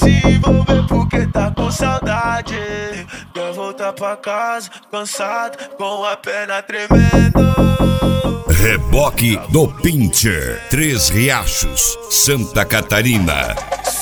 se envolver porque tá com saudade. Quer voltar pra casa, cansado, com a perna tremendo. Reboque do Pincher, Três Riachos, Santa Catarina.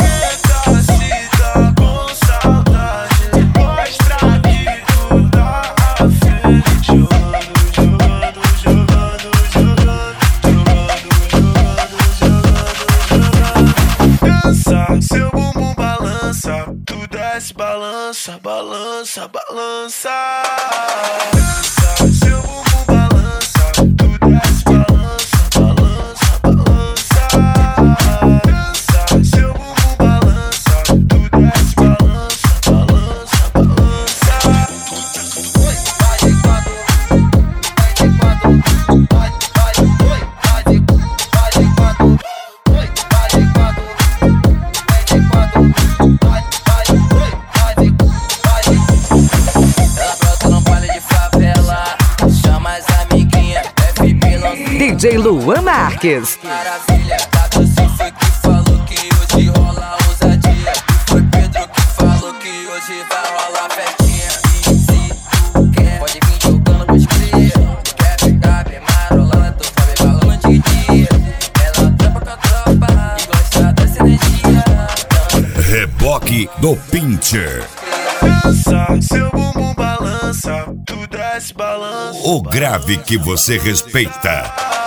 Seu bumbum balança, tu desce, balança, balança, balança. Dança, seu bumbum balança, tu desce, balança, balança, balança. Dança, seu bumbum balança, tu desce, balança, balança, balança. Oi, vai de quatro, vai de quatro, vai de quatro, vai de quatro. DJ Luan Marques. Maravilha, Catucife que falou que hoje rola ousadia. Foi Pedro que falou que hoje vai rolar festinha. E se tu quer, pode vir jogando pros cria. Quer ficar bem marolando, tu sabe falando de dia. Ela trampa com a tropa e gosta dessa energia. Reboque do Pincher. Dança, seu bumbum balança, tu desce, balança. O grave que você respeita.